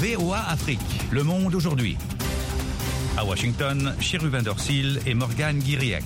VOA Afrique, le monde aujourd'hui. À Washington, Cherubin Dorsil et Morgane Guiriec.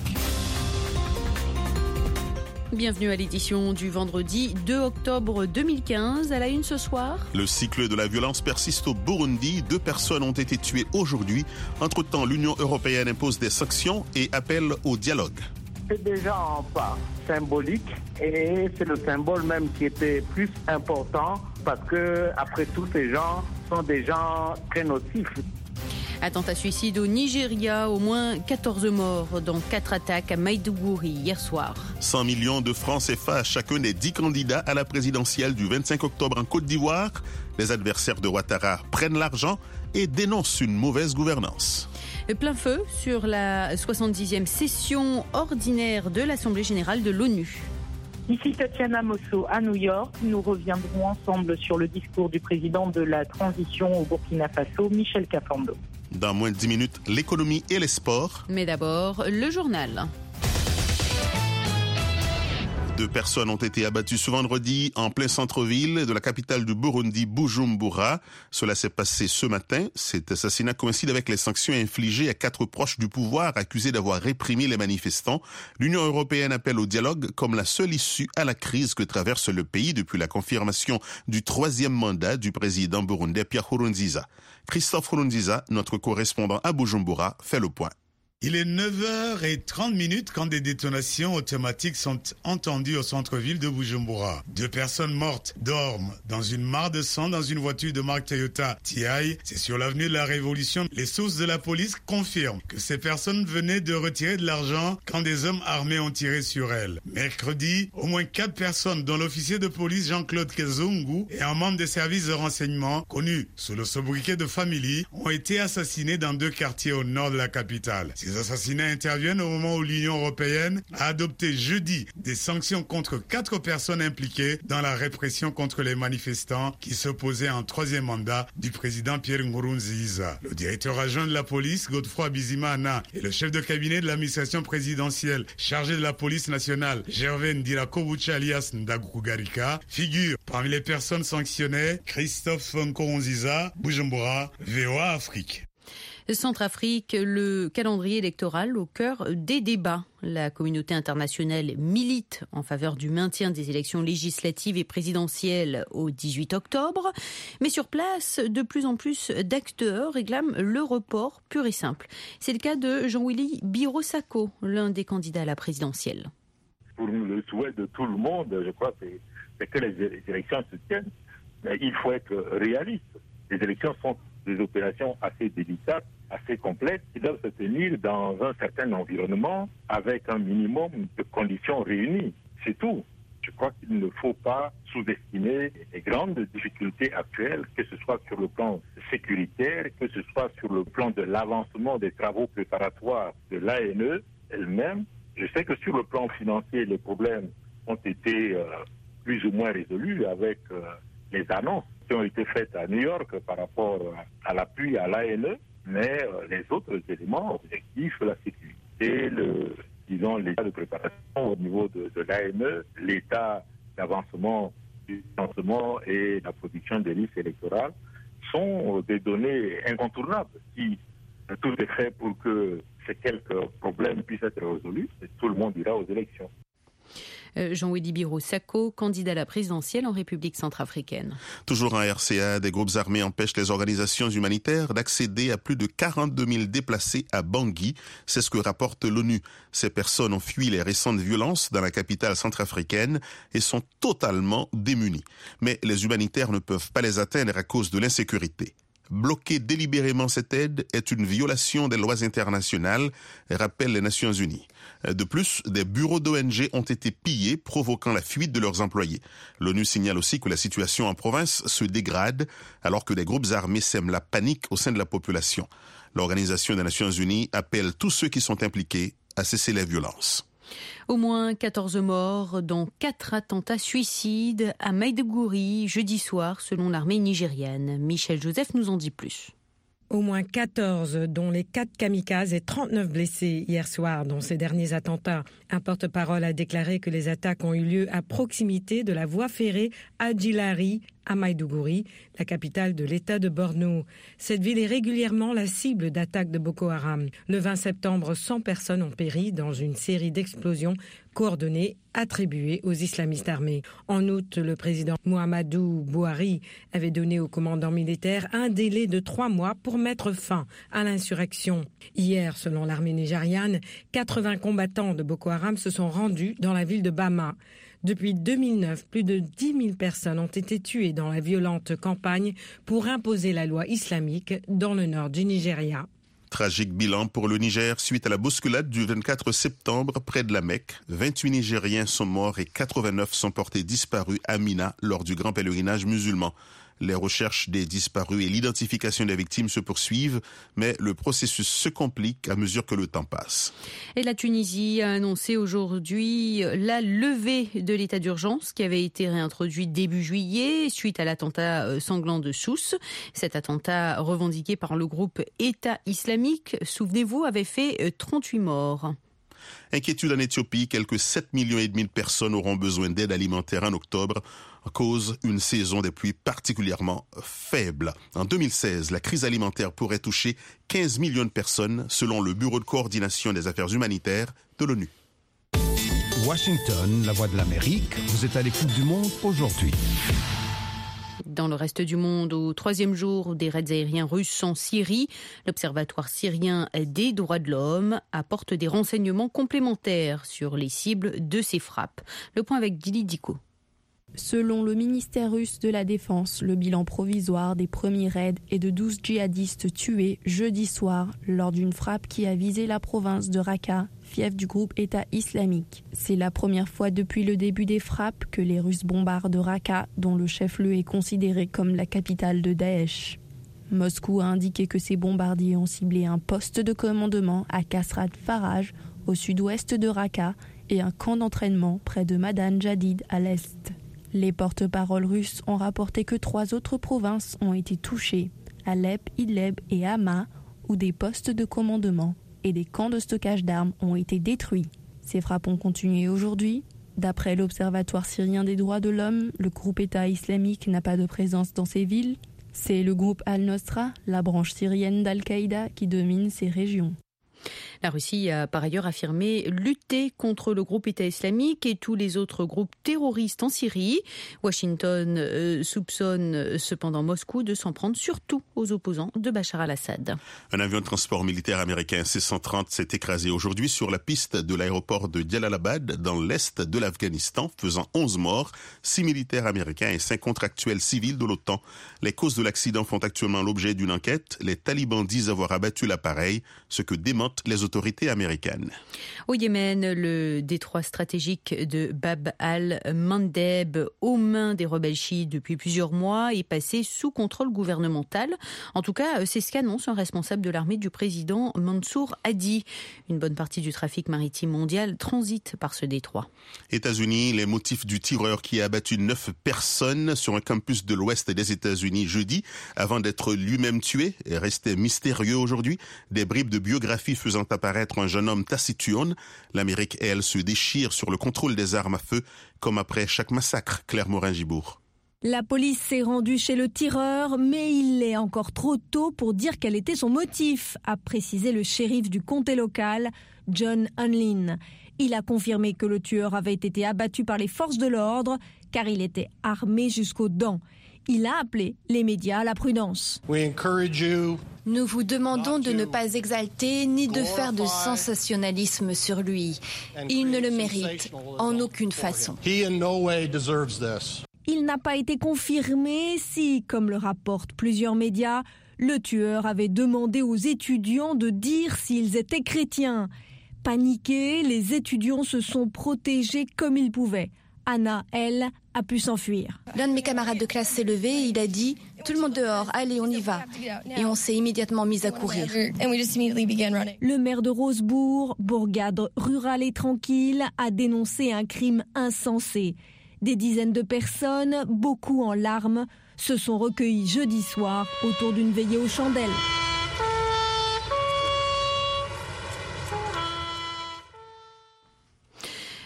Bienvenue à l'édition du vendredi 2 octobre 2015. À la une ce soir. Le cycle de la violence persiste au Burundi. 2 personnes ont été tuées aujourd'hui. Entre-temps, l'Union européenne impose des sanctions et appelle au dialogue. C'est déjà un pas symbolique et c'est le symbole même qui était plus important parce que, après tout, ces gens sont des gens très nocifs. Attentat suicide au Nigeria, au moins 14 morts dans 4 attaques à Maiduguri hier soir. 100 millions de francs CFA à chacun des 10 candidats à la présidentielle du 25 octobre en Côte d'Ivoire. Les adversaires de Ouattara prennent l'argent et dénoncent une mauvaise gouvernance. Plein feu sur la 70e session ordinaire de l'Assemblée générale de l'ONU. Ici Tatiana Mosso à New York. Nous reviendrons ensemble sur le discours du président de la transition au Burkina Faso, Michel Kafando. Dans moins de 10 minutes, l'économie et les sports. Mais d'abord, le journal. 2 personnes ont été abattues ce vendredi en plein centre-ville de la capitale du Burundi, Bujumbura. Cela s'est passé ce matin. Cet assassinat coïncide avec les sanctions infligées à 4 proches du pouvoir accusés d'avoir réprimé les manifestants. L'Union européenne appelle au dialogue comme la seule issue à la crise que traverse le pays depuis la confirmation du 3e mandat du président burundais Pierre Nkurunziza. Christophe Nkurunziza, notre correspondant à Bujumbura, fait le point. Il est 9h30 quand des détonations automatiques sont entendues au centre-ville de Bujumbura. 2 personnes mortes dorment dans une mare de sang dans une voiture de marque Toyota TI. C'est sur l'avenue de la Révolution. Les sources de la police confirment que ces personnes venaient de retirer de l'argent quand des hommes armés ont tiré sur elles. Mercredi, au moins 4 personnes, dont l'officier de police Jean-Claude Kezungu et un membre des services de renseignement, connu sous le sobriquet de Family, ont été assassinés dans 2 quartiers au nord de la capitale. Ces assassinats interviennent au moment où l'Union européenne a adopté jeudi des sanctions contre 4 personnes impliquées dans la répression contre les manifestants qui s'opposaient à un 3e mandat du président Pierre Nkurunziza. Le directeur adjoint de la police, Godefroy Bizimana, et le chef de cabinet de l'administration présidentielle chargé de la police nationale, Gervais Ndirakobucha alias Ndagukugarika, figurent parmi les personnes sanctionnées. Christophe Nkurunziza, Bujumbura, VOA Afrique. Centrafrique, le calendrier électoral au cœur des débats. La communauté internationale milite en faveur du maintien des élections législatives et présidentielles au 18 octobre. Mais sur place, de plus en plus d'acteurs réclament le report pur et simple. C'est le cas de Jean-Willy Birosako, l'un des candidats à la présidentielle. Pour le souhait de tout le monde, je crois, c'est que les élections se tiennent. Mais il faut être réaliste. Les élections sont des opérations assez délicates, assez complexes, qui doivent se tenir dans un certain environnement avec un minimum de conditions réunies. C'est tout. Je crois qu'il ne faut pas sous-estimer les grandes difficultés actuelles, que ce soit sur le plan sécuritaire, que ce soit sur le plan de l'avancement des travaux préparatoires de l'ANE elle-même. Je sais que sur le plan financier, les problèmes ont été plus ou moins résolus avec les annonces qui ont été faites à New York par rapport à l'appui à l'ANE, mais les autres éléments objectifs, la sécurité, l'état de préparation au niveau de l'ANE, l'état d'avancement du financement et la production des listes électorales sont des données incontournables. Si tout est fait pour que ces quelques problèmes puissent être résolus, tout le monde ira aux élections. Jean-Willy Birosako, candidat à la présidentielle en République centrafricaine. Toujours en RCA, des groupes armés empêchent les organisations humanitaires d'accéder à plus de 42 000 déplacés à Bangui. C'est ce que rapporte l'ONU. Ces personnes ont fui les récentes violences dans la capitale centrafricaine et sont totalement démunies. Mais les humanitaires ne peuvent pas les atteindre à cause de l'insécurité. Bloquer délibérément cette aide est une violation des lois internationales, rappellent les Nations Unies. De plus, des bureaux d'ONG ont été pillés, provoquant la fuite de leurs employés. L'ONU signale aussi que la situation en province se dégrade, alors que des groupes armés sèment la panique au sein de la population. L'Organisation des Nations Unies appelle tous ceux qui sont impliqués à cesser les violences. Au moins 14 morts dans 4 attentats suicides à Maiduguri jeudi soir selon l'armée nigériane. Michel Joseph nous en dit plus. Au moins 14, dont les 4 kamikazes et 39 blessés hier soir dans ces derniers attentats. Un porte-parole a déclaré que les attaques ont eu lieu à proximité de la voie ferrée Adjilari à Maïdougouri, la capitale de l'État de Borno. Cette ville est régulièrement la cible d'attaques de Boko Haram. Le 20 septembre, 100 personnes ont péri dans une série d'explosions coordonnées attribuées aux islamistes armés. En août, le président Muhammadu Buhari avait donné au commandant militaire un délai de 3 mois pour mettre fin à l'insurrection. Hier, selon l'armée nigériane, 80 combattants de Boko Haram se sont rendus dans la ville de Bama. Depuis 2009, plus de 10 000 personnes ont été tuées dans la violente campagne pour imposer la loi islamique dans le nord du Nigeria. Tragique bilan pour le Niger suite à la bousculade du 24 septembre près de la Mecque. 28 Nigériens sont morts et 89 sont portés disparus à Mina lors du grand pèlerinage musulman. Les recherches des disparus et l'identification des victimes se poursuivent, mais le processus se complique à mesure que le temps passe. Et la Tunisie a annoncé aujourd'hui la levée de l'état d'urgence qui avait été réintroduit début juillet suite à l'attentat sanglant de Sousse. Cet attentat revendiqué par le groupe État islamique, souvenez-vous, avait fait 38 morts. Inquiétude en Éthiopie, quelques 7,5 millions de personnes auront besoin d'aide alimentaire en octobre à cause d'une saison des pluies particulièrement faible. En 2016, la crise alimentaire pourrait toucher 15 millions de personnes selon le Bureau de coordination des affaires humanitaires de l'ONU. Washington, la voix de l'Amérique, vous êtes à l'écoute du monde aujourd'hui. Dans le reste du monde, au 3e jour des raids aériens russes en Syrie, l'Observatoire syrien des droits de l'homme apporte des renseignements complémentaires sur les cibles de ces frappes. Le point avec Gili Diko. Selon le ministère russe de la Défense, le bilan provisoire des premiers raids est de 12 djihadistes tués jeudi soir lors d'une frappe qui a visé la province de Raqqa, fief du groupe État islamique. C'est la première fois depuis le début des frappes que les Russes bombardent Raqqa, dont le chef-lieu est considéré comme la capitale de Daesh. Moscou a indiqué que ces bombardiers ont ciblé un poste de commandement à Kasrat Faraj, au sud-ouest de Raqqa, et un camp d'entraînement près de Madan Jadid à l'est. Les porte-paroles russes ont rapporté que 3 autres provinces ont été touchées, Alep, Idlib et Hama, où des postes de commandement et des camps de stockage d'armes ont été détruits. Ces frappes ont continué aujourd'hui. D'après l'Observatoire syrien des droits de l'homme, le groupe État islamique n'a pas de présence dans ces villes. C'est le groupe Al-Nosra, la branche syrienne d'Al-Qaïda, qui domine ces régions. La Russie a par ailleurs affirmé lutter contre le groupe État islamique et tous les autres groupes terroristes en Syrie. Washington soupçonne cependant Moscou de s'en prendre surtout aux opposants de Bachar al-Assad. Un avion de transport militaire américain C-130 s'est écrasé aujourd'hui sur la piste de l'aéroport de Jalalabad dans l'est de l'Afghanistan, faisant 11 morts, 6 militaires américains et 5 contractuels civils de l'OTAN. Les causes de l'accident font actuellement l'objet d'une enquête. Les talibans disent avoir abattu l'appareil, ce que démentent les autorités américaines. Au Yémen, le détroit stratégique de Bab al-Mandeb, aux mains des rebelles chiites depuis plusieurs mois, est passé sous contrôle gouvernemental. En tout cas, c'est ce qu'annonce un responsable de l'armée du président Mansour Hadi. Une bonne partie du trafic maritime mondial transite par ce détroit. États-Unis, les motifs du tireur qui a abattu 9 personnes sur un campus de l'ouest des États-Unis jeudi, avant d'être lui-même tué, est resté mystérieux aujourd'hui. Des bribes de biographie faisant apparaître un jeune homme taciturne. L'Amérique, elle, se déchire sur le contrôle des armes à feu, comme après chaque massacre. Claire Morin-Gibourg. La police s'est rendue chez le tireur, mais il est encore trop tôt pour dire quel était son motif, a précisé le shérif du comté local, John Hanlin. Il a confirmé que le tueur avait été abattu par les forces de l'ordre, car il était armé jusqu'aux dents. Il a appelé les médias à la prudence. Nous vous demandons de ne pas exalter ni de faire de sensationnalisme sur lui. Il ne le mérite en aucune façon. Il n'a pas été confirmé si, comme le rapportent plusieurs médias, le tueur avait demandé aux étudiants de dire s'ils étaient chrétiens. Paniqués, les étudiants se sont protégés comme ils pouvaient. Anna, elle, a pu s'enfuir. L'un de mes camarades de classe s'est levé et il a dit « Tout le monde dehors, allez, on y va ». Et on s'est immédiatement mis à courir. Le maire de Rosebourg, bourgade rurale et tranquille, a dénoncé un crime insensé. Des dizaines de personnes, beaucoup en larmes, se sont recueillies jeudi soir autour d'une veillée aux chandelles.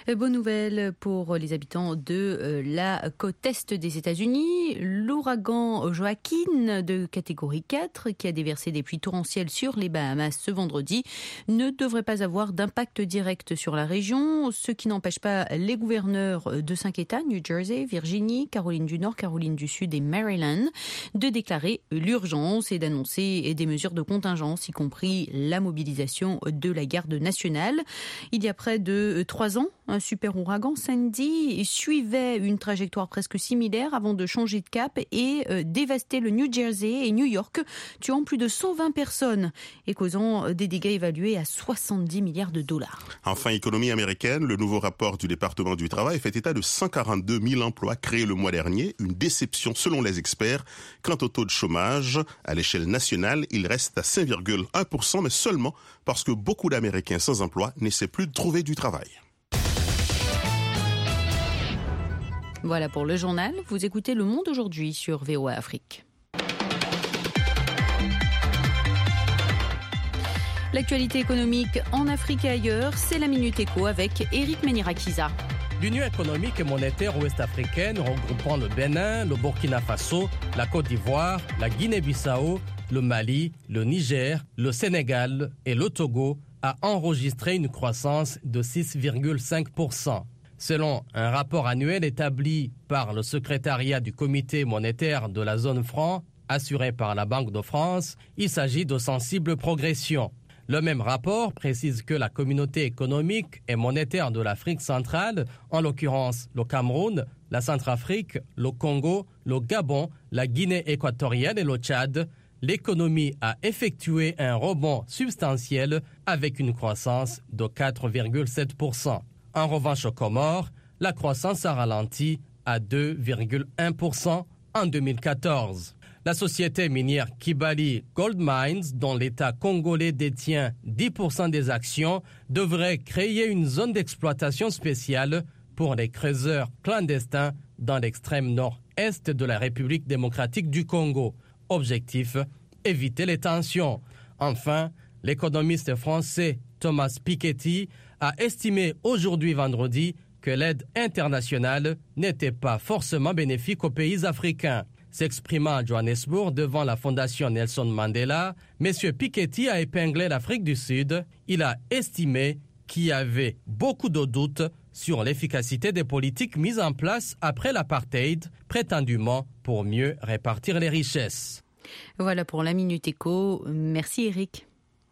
Bonne nouvelle pour les habitants de la côte est des États-Unis. L'ouragan Joaquin de catégorie 4, qui a déversé des pluies torrentielles sur les Bahamas ce vendredi, ne devrait pas avoir d'impact direct sur la région, ce qui n'empêche pas les gouverneurs de 5 États, New Jersey, Virginie, Caroline du Nord, Caroline du Sud et Maryland, de déclarer l'urgence et d'annoncer des mesures de contingence, y compris la mobilisation de la garde nationale. Il y a près de 3 ans, un super ouragan, Sandy, suivait une trajectoire presque similaire avant de changer de cap et dévaster le New Jersey et New York, tuant plus de 120 personnes et causant des dégâts évalués à 70 milliards de dollars. Enfin, économie américaine, le nouveau rapport du département du travail fait état de 142 000 emplois créés le mois dernier, une déception selon les experts. Quant au taux de chômage, à l'échelle nationale, il reste à 5,1%, mais seulement parce que beaucoup d'Américains sans emploi n'essaient plus de trouver du travail. Voilà pour le journal. Vous écoutez Le Monde aujourd'hui sur VOA Afrique. L'actualité économique en Afrique et ailleurs, c'est la Minute Éco avec Eric Menirakiza. L'Union économique et monétaire ouest-africaine regroupant le Bénin, le Burkina Faso, la Côte d'Ivoire, la Guinée-Bissau, le Mali, le Niger, le Sénégal et le Togo a enregistré une croissance de 6,5%. Selon un rapport annuel établi par le secrétariat du comité monétaire de la zone franc, assuré par la Banque de France, il s'agit de sensibles progressions. Le même rapport précise que la communauté économique et monétaire de l'Afrique centrale, en l'occurrence le Cameroun, la Centrafrique, le Congo, le Gabon, la Guinée équatoriale et le Tchad, l'économie a effectué un rebond substantiel avec une croissance de 4,7%. En revanche, aux Comores, la croissance a ralenti à 2,1% en 2014. La société minière Kibali Gold Mines, dont l'État congolais détient 10% des actions, devrait créer une zone d'exploitation spéciale pour les creuseurs clandestins dans l'extrême nord-est de la République démocratique du Congo. Objectif, éviter les tensions. Enfin, l'économiste français Thomas Piketty a estimé aujourd'hui vendredi que l'aide internationale n'était pas forcément bénéfique aux pays africains. S'exprimant à Johannesburg devant la fondation Nelson Mandela, M. Piketty a épinglé l'Afrique du Sud. Il a estimé qu'il y avait beaucoup de doutes sur l'efficacité des politiques mises en place après l'apartheid, prétendument pour mieux répartir les richesses. Voilà pour la Minute Éco. Merci Eric.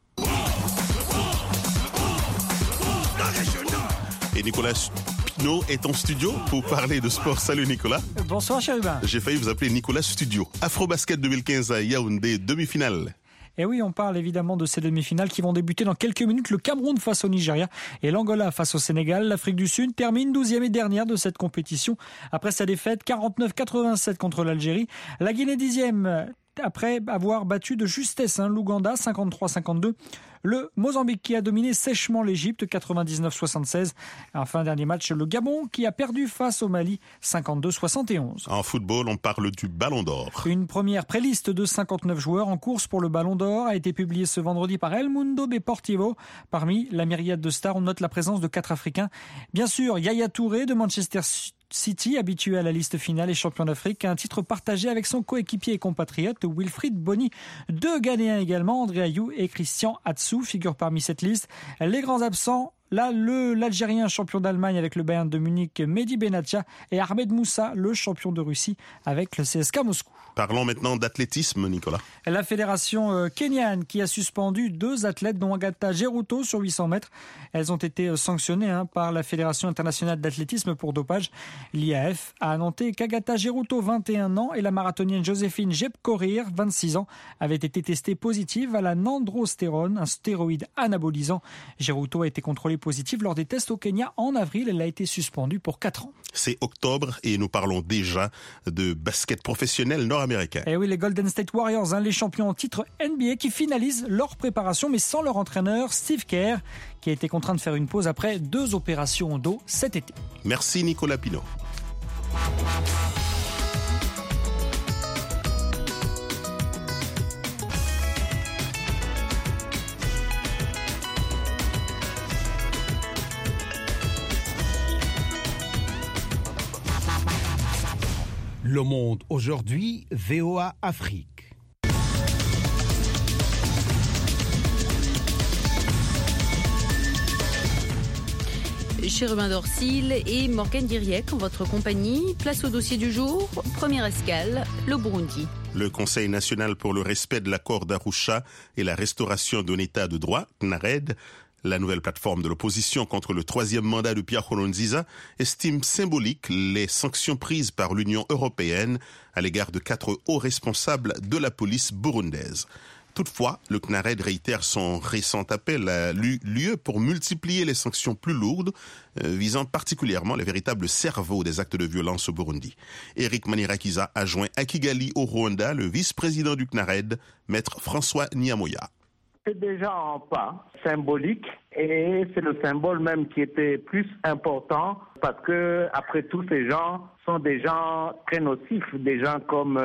Et Nicolas Pino est en studio pour parler de sport. Salut Nicolas. Bonsoir Chérubin. J'ai failli vous appeler Nicolas Studio. Afrobasket 2015 à Yaoundé, demi-finale. Et oui, on parle évidemment de ces demi-finales qui vont débuter dans quelques minutes. Le Cameroun face au Nigeria et l'Angola face au Sénégal. L'Afrique du Sud termine 12e et dernière de cette compétition après sa défaite 49-87 contre l'Algérie. La Guinée 10e après avoir battu de justesse l'Ouganda 53-52. Le Mozambique qui a dominé sèchement l'Égypte 99-76. Enfin, dernier match, le Gabon qui a perdu face au Mali 52-71. En football, on parle du Ballon d'Or. Une première préliste de 59 joueurs en course pour le Ballon d'Or a été publiée ce vendredi par El Mundo Deportivo. Parmi la myriade de stars, on note la présence de 4 Africains. Bien sûr, Yaya Touré de Manchester City, habitué à la liste finale et champion d'Afrique, un titre partagé avec son coéquipier et compatriote Wilfried Bony. 2 Ghanéens également, André Ayou et Christian Atsu, figurent parmi cette liste. Les grands absents, là, l'Algérien champion d'Allemagne avec le Bayern de Munich, Mehdi Benatia, et Ahmed Moussa, le champion de Russie avec le CSKA Moscou. Parlons maintenant d'athlétisme, Nicolas. La fédération kenyane qui a suspendu 2 athlètes, dont Agatha Geruto sur 800 mètres. Elles ont été sanctionnées par la Fédération internationale d'athlétisme pour dopage. L'IAF a annoncé qu'Agatha Geruto, 21 ans, et la marathonienne Joséphine Jepkorir, 26 ans, avaient été testées positives à la nandrostérone, un stéroïde anabolisant. Geruto a été contrôlée positive lors des tests au Kenya en avril. Elle a été suspendue pour 4 ans. C'est octobre et nous parlons déjà de basket professionnel nord-américain. Et oui, les Golden State Warriors, les champions en titre NBA qui finalisent leur préparation, mais sans leur entraîneur Steve Kerr, qui a été contraint de faire une pause après 2 opérations au dos cet été. Merci Nicolas Pino. Le Monde aujourd'hui, VOA Afrique. Chérubin Dorsil et Morgane Guiriec en votre compagnie. Place au dossier du jour. Première escale, le Burundi. Le Conseil national pour le respect de l'accord d'Arusha et la restauration d'un état de droit, CNARED, la nouvelle plateforme de l'opposition contre le troisième mandat de Pierre Nkurunziza, estime symbolique les sanctions prises par l'Union européenne à l'égard de 4 hauts responsables de la police burundaise. Toutefois, le CNARED réitère son récent appel à l'UE pour multiplier les sanctions plus lourdes, visant particulièrement les véritables cerveaux des actes de violence au Burundi. Eric Manirakiza a joint à Kigali, au Rwanda, le vice-président du CNARED, maître François Nyamoya. C'est déjà un pas symbolique et c'est le symbole même qui était plus important parce que, après tout, ces gens sont des gens très nocifs, des gens comme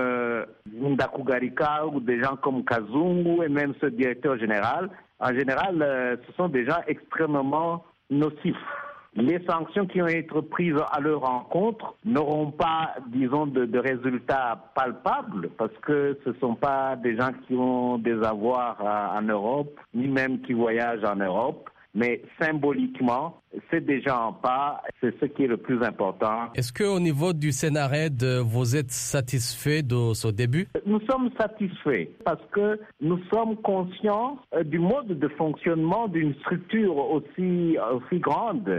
Ndakugarika ou des gens comme Kazungu et même ce directeur général. En général, ce sont des gens extrêmement nocifs. Les sanctions qui ont été prises à leur encontre n'auront pas, disons, de résultats palpables parce que ce ne sont pas des gens qui ont des avoirs en Europe, ni même qui voyagent en Europe. Mais symboliquement, c'est déjà un pas, c'est ce qui est le plus important. Est-ce qu'au niveau du CNARED, vous êtes satisfait de ce début? Nous sommes satisfaits parce que nous sommes conscients du mode de fonctionnement d'une structure aussi grande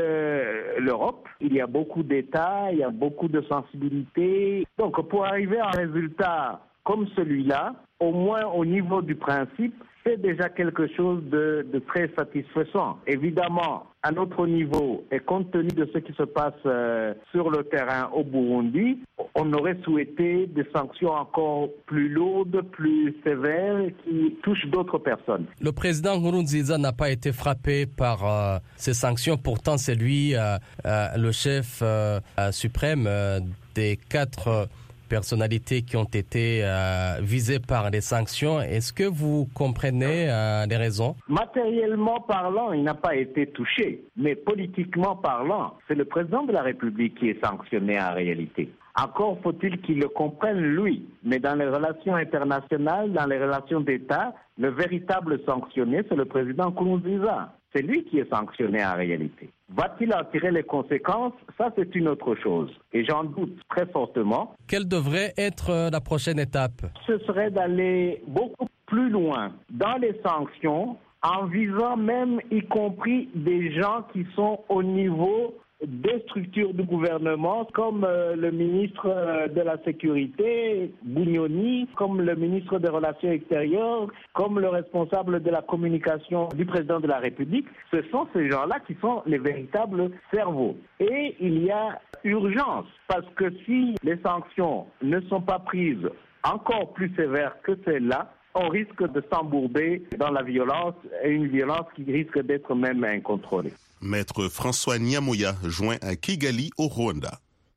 que l'Europe. Il y a beaucoup d'États, il y a beaucoup de sensibilités. Donc pour arriver à un résultat comme celui-là, au moins au niveau du principe, c'est déjà quelque chose de très satisfaisant. Évidemment, à notre niveau, et compte tenu de ce qui se passe sur le terrain au Burundi, on aurait souhaité des sanctions encore plus lourdes, plus sévères, qui touchent d'autres personnes. Le président Nkurunziza n'a pas été frappé par ces sanctions. Pourtant, c'est lui le chef suprême des 4 personnalités qui ont été visées par les sanctions. Est-ce que vous comprenez les raisons? Matériellement parlant, il n'a pas été touché. Mais politiquement parlant, c'est le président de la République qui est sanctionné en réalité. Encore faut-il qu'il le comprenne, lui. Mais dans les relations internationales, dans les relations d'État, le véritable sanctionné, c'est le président Nkurunziza. C'est lui qui est sanctionné en réalité. Va-t-il en tirer les conséquences? Ça, c'est une autre chose. Et j'en doute très fortement. Quelle devrait être la prochaine étape? Ce serait d'aller beaucoup plus loin dans les sanctions, en visant même, y compris des gens qui sont au niveau des structures du gouvernement, comme le ministre de la Sécurité, Bunyoni, comme le ministre des Relations extérieures, comme le responsable de la communication du président de la République. Ce sont ces gens-là qui sont les véritables cerveaux. Et il y a urgence, parce que si les sanctions ne sont pas prises encore plus sévères que celles-là, on risque de s'embourber dans la violence, et une violence qui risque d'être même incontrôlée. Maître François Nyamoya, joint à Kigali, au Rwanda.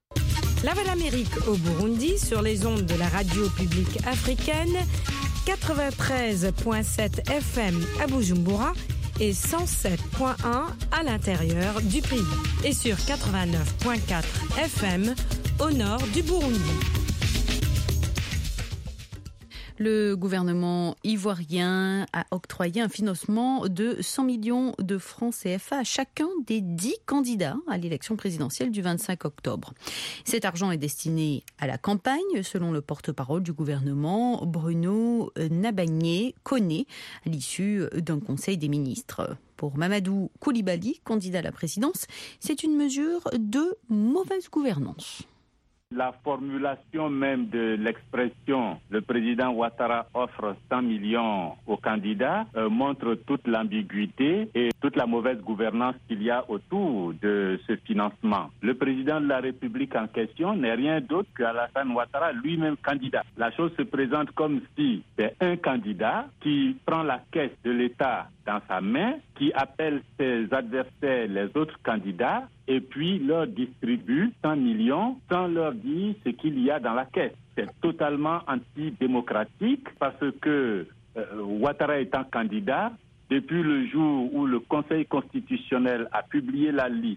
La Voix d'Amérique au Burundi, sur les ondes de la radio publique africaine, 93.7 FM à Bujumbura et 107.1 à l'intérieur du pays. Et sur 89.4 FM au nord du Burundi. Le gouvernement ivoirien a octroyé un financement de 100 millions de francs CFA à chacun des 10 candidats à l'élection présidentielle du 25 octobre. Cet argent est destiné à la campagne, selon le porte-parole du gouvernement, Bruno Nabagné-Koné, à l'issue d'un conseil des ministres. Pour Mamadou Koulibaly, candidat à la présidence, c'est une mesure de mauvaise gouvernance. La formulation même de l'expression « le président Ouattara offre 100 millions aux candidats » montre toute l'ambiguïté et toute la mauvaise gouvernance qu'il y a autour de ce financement. Le président de la République en question n'est rien d'autre qu'Alassane Ouattara, lui-même candidat. La chose se présente comme si c'est un candidat qui prend la caisse de l'État dans sa main, qui appelle ses adversaires, les autres candidats, et puis leur distribue 100 millions sans leur dire ce qu'il y a dans la caisse. C'est totalement antidémocratique parce que Ouattara étant candidat, depuis le jour où le Conseil constitutionnel a publié la liste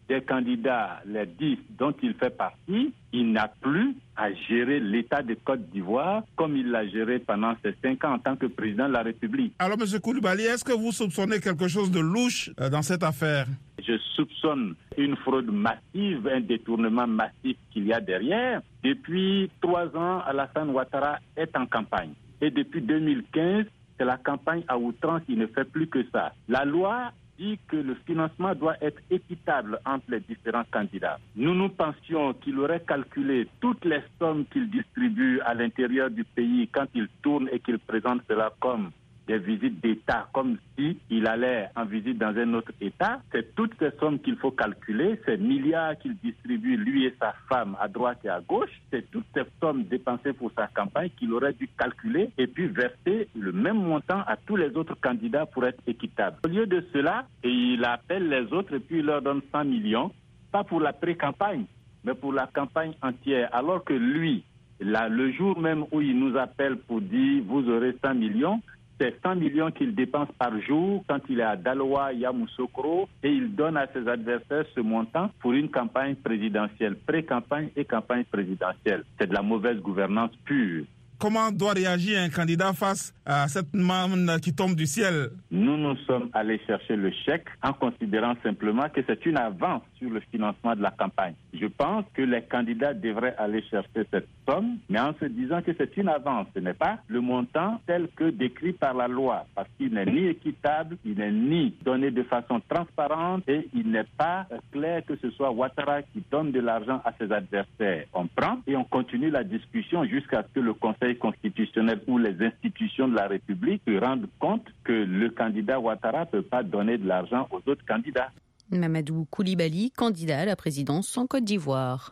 des candidats, les 10 dont il fait partie, il n'a plus à gérer l'État de Côte d'Ivoire comme il l'a géré pendant ces 5 ans en tant que président de la République. Alors, M. Koulibaly, est-ce que vous soupçonnez quelque chose de louche dans cette affaire? Je soupçonne une fraude massive, un détournement massif qu'il y a derrière. Depuis 3 ans, Alassane Ouattara est en campagne. Et depuis 2015, c'est la campagne à outrance, il ne fait plus que ça. La loi dit que le financement doit être équitable entre les différents candidats. Nous pensions qu'il aurait calculé toutes les sommes qu'il distribue à l'intérieur du pays quand il tourne et qu'il présente cela comme des visites d'État, comme s'il allait en visite dans un autre État. C'est toutes ces sommes qu'il faut calculer, ces milliards qu'il distribue, lui et sa femme, à droite et à gauche. C'est toutes ces sommes dépensées pour sa campagne qu'il aurait dû calculer et puis verser le même montant à tous les autres candidats pour être équitable. Au lieu de cela, il appelle les autres et puis il leur donne 100 millions, pas pour la pré-campagne, mais pour la campagne entière. Alors que lui, là, le jour même où il nous appelle pour dire « vous aurez 100 millions », c'est 100 millions qu'il dépense par jour quand il est à Daloa, Yamoussoukro, et il donne à ses adversaires ce montant pour une campagne présidentielle, pré-campagne et campagne présidentielle. C'est de la mauvaise gouvernance pure. Comment doit réagir un candidat face à cette manne qui tombe du ciel? Nous sommes allés chercher le chèque en considérant simplement que c'est une avance sur le financement de la campagne. Je pense que les candidats devraient aller chercher cette somme, mais en se disant que c'est une avance, ce n'est pas le montant tel que décrit par la loi, parce qu'il n'est ni équitable, il n'est ni donné de façon transparente et il n'est pas clair que ce soit Ouattara qui donne de l'argent à ses adversaires. On prend et on continue la discussion jusqu'à ce que le Conseil constitutionnel ou les institutions de la République se rendent compte que le candidat Ouattara ne peut pas donner de l'argent aux autres candidats. Mamadou Koulibaly, candidat à la présidence en Côte d'Ivoire.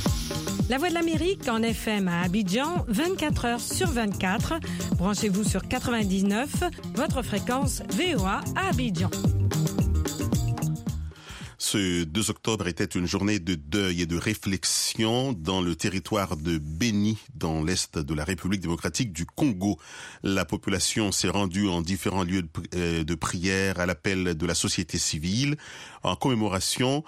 La Voix de l'Amérique en FM à Abidjan, 24 heures sur 24. Branchez-vous sur 99, votre fréquence VOA à Abidjan. Ce 2 octobre était une journée de deuil et de réflexion dans le territoire de Béni, dans l'est de la République démocratique du Congo. La population s'est rendue en différents lieux de prière à l'appel de la société civile en commémoration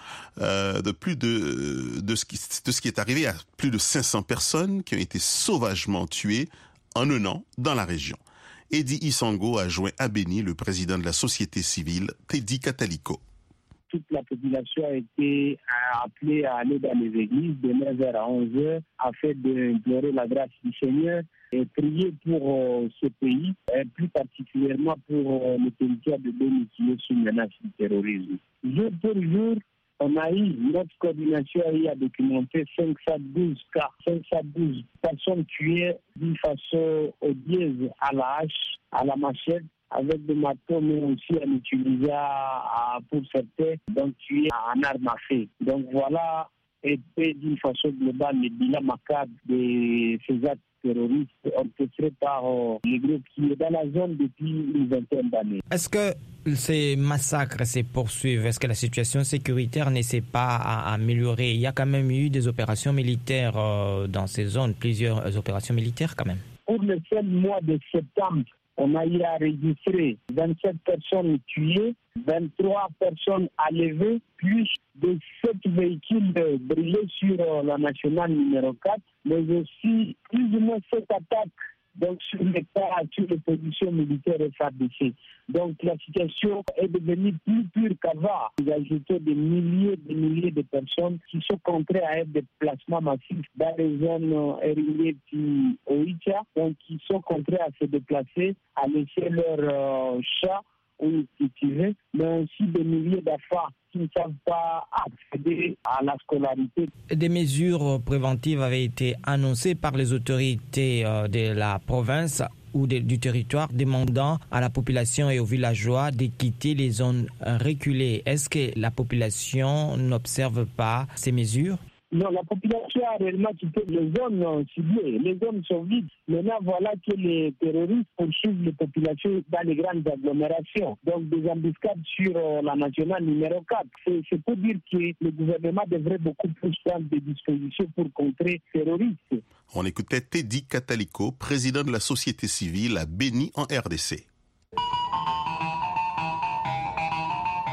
de ce qui est arrivé à plus de 500 personnes qui ont été sauvagement tuées en un an dans la région. Eddie Isango a joint à Béni le président de la société civile, Teddy Kataliko. Toute la population a été appelée à aller dans les églises de 9h à 11h afin d'implorer la grâce du Seigneur et prier pour ce pays, et plus particulièrement pour le territoire de Béni qui est sous menace du terrorisme. Jour pour jour, on a eu, notre coordination a eu à documenter 512 cas, 512 personnes tuées d'une façon odieuse à la hache, à la machette, avec des marteaux, mais aussi en utilisant pour certains, donc tuer en arme à feu. Donc voilà, et d'une façon globale, le bilan macabre de ces actes terroristes orchestrés par les groupes qui est dans la zone depuis une vingtaine d'années. Est-ce que ces massacres se poursuivent? Est-ce que la situation sécuritaire ne s'est pas améliorée? Il y a quand même eu des opérations militaires dans ces zones, plusieurs opérations militaires quand même. Pour le seul mois de septembre, on a eu à enregistrer 27 personnes tuées, 23 personnes enlevées, plus de 7 véhicules brûlés sur la nationale numéro 4, mais aussi plus ou moins 7 attaques donc sur les positions militaires FARDC. Donc la situation est devenue plus pure qu'avant. Ils ajoutaient des milliers de personnes qui sont contraintes à un déplacement massif dans les zones Eringé et Oicha, donc qui sont contraints à se déplacer, à laisser leurs chats ou cultiver, mais aussi des milliers d'enfants qui ne savent pas accéder à la scolarité. Des mesures préventives avaient été annoncées par les autorités de la province ou du territoire, demandant à la population et aux villageois de quitter les zones reculées. Est-ce que la population n'observe pas ces mesures? Non, la population a réellement quitté les zones ciblées. Les zones sont vides. Maintenant, voilà que les terroristes poursuivent les populations dans les grandes agglomérations. Donc, des embuscades sur la nationale numéro 4. C'est pour dire que le gouvernement devrait beaucoup plus prendre des dispositions pour contrer les terroristes. On écoutait Teddy Kataliko, président de la société civile à Béni en RDC.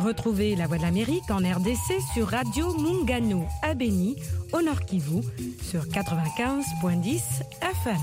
Retrouvez La Voix de l'Amérique en RDC sur Radio Mungano à Beni, au Nord Kivu, sur 95.10 FM.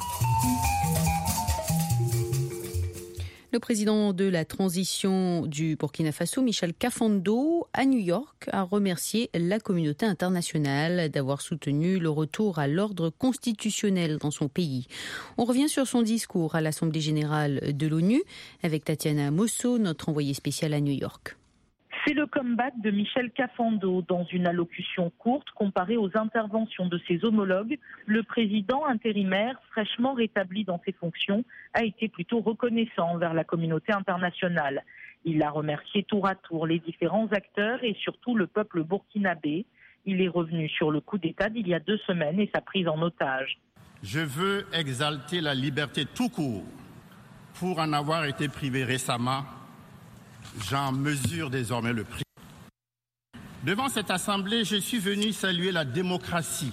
Le président de la transition du Burkina Faso, Michel Kafando, à New York, a remercié la communauté internationale d'avoir soutenu le retour à l'ordre constitutionnel dans son pays. On revient sur son discours à l'Assemblée générale de l'ONU avec Tatiana Mosso, notre envoyée spéciale à New York. C'est le comeback de Michel Kafando. Dans une allocution courte comparée aux interventions de ses homologues, le président intérimaire, fraîchement rétabli dans ses fonctions, a été plutôt reconnaissant envers la communauté internationale. Il a remercié tour à tour les différents acteurs et surtout le peuple burkinabé. Il est revenu sur le coup d'État d'il y a 2 semaines et sa prise en otage. Je veux exalter la liberté tout court. Pour en avoir été privé récemment, j'en mesure désormais le prix. Devant cette assemblée, je suis venu saluer la démocratie,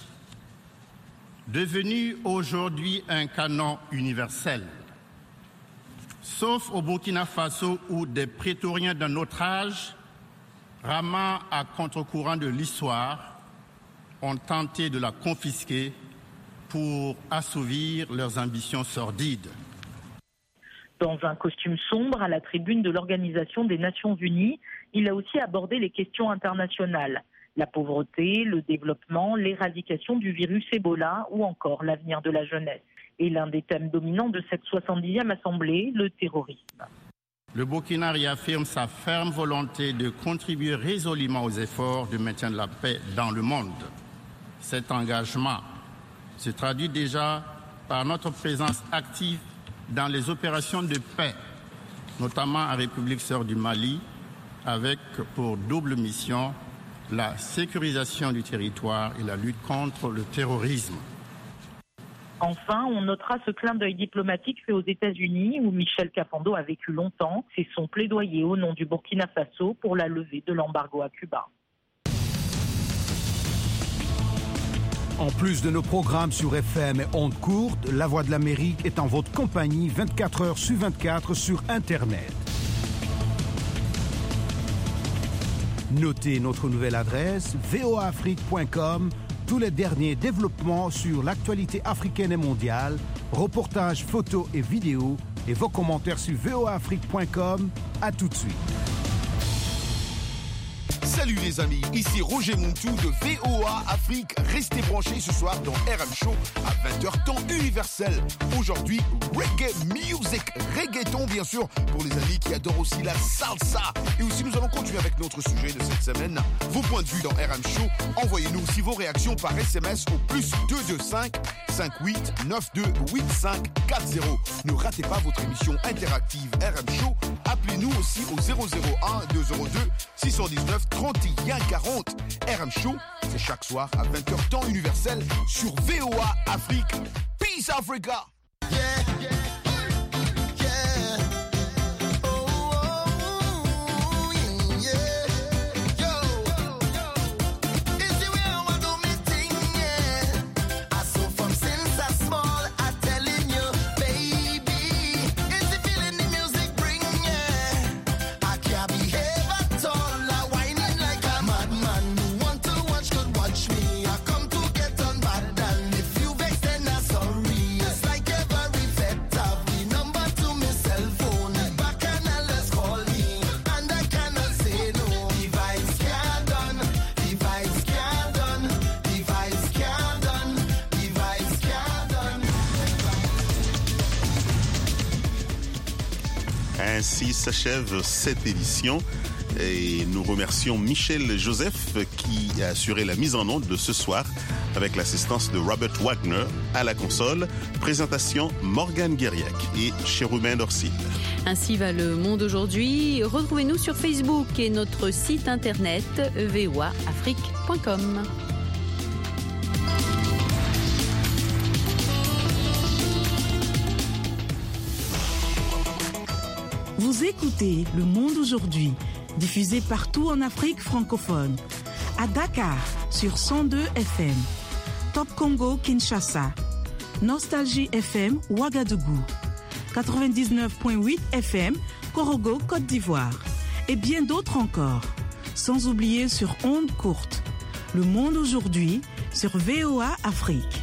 devenue aujourd'hui un canon universel. Sauf au Burkina Faso où des prétoriens d'un autre âge, ramant à contre-courant de l'histoire, ont tenté de la confisquer pour assouvir leurs ambitions sordides. Dans un costume sombre à la tribune de l'Organisation des Nations Unies, il a aussi abordé les questions internationales. La pauvreté, le développement, l'éradication du virus Ebola ou encore l'avenir de la jeunesse. Et l'un des thèmes dominants de cette 70e Assemblée, le terrorisme. Le Burkina réaffirme sa ferme volonté de contribuer résolument aux efforts de maintien de la paix dans le monde. Cet engagement se traduit déjà par notre présence active dans les opérations de paix, notamment en République sœur du Mali, avec pour double mission la sécurisation du territoire et la lutte contre le terrorisme. Enfin, on notera ce clin d'œil diplomatique fait aux États-Unis, où Michel Kafando a vécu longtemps. C'est son plaidoyer au nom du Burkina Faso pour la levée de l'embargo à Cuba. En plus de nos programmes sur FM et ondes courtes, La Voix de l'Amérique est en votre compagnie 24 heures sur 24 sur Internet. Notez notre nouvelle adresse voaafrique.com. Tous les derniers développements sur l'actualité africaine et mondiale, reportages, photos et vidéos et vos commentaires sur voaafrique.com. À tout de suite. Salut les amis, ici Roger Montou de VOA Afrique. Restez branchés ce soir dans RM Show à 20h temps universel. Aujourd'hui, reggae music, reggaeton bien sûr, pour les amis qui adorent aussi la salsa. Et aussi nous allons continuer avec notre sujet de cette semaine. Vos points de vue dans RM Show, envoyez-nous aussi vos réactions par SMS au +225 58 92 8540. Ne ratez pas votre émission interactive RM Show. Appelez-nous aussi au 001 202 619 31 40. RM Show, c'est chaque soir à 20h temps universel sur VOA Afrique. Peace Africa! Yeah, yeah. Ainsi s'achève cette édition et nous remercions Michel Joseph qui a assuré la mise en onde de ce soir avec l'assistance de Robert Wagner à la console. Présentation Morgane Guiriac et Chérubin Dorsil. Ainsi va le monde aujourd'hui. Retrouvez-nous sur Facebook et notre site internet voaafrique.com. Vous écoutez Le Monde aujourd'hui, diffusé partout en Afrique francophone. À Dakar, sur 102 FM. Top Congo, Kinshasa. Nostalgie FM, Ouagadougou. 99.8 FM, Korogo, Côte d'Ivoire. et bien d'autres encore. Sans oublier sur ondes courtes. Le monde aujourd'hui sur VOA Afrique.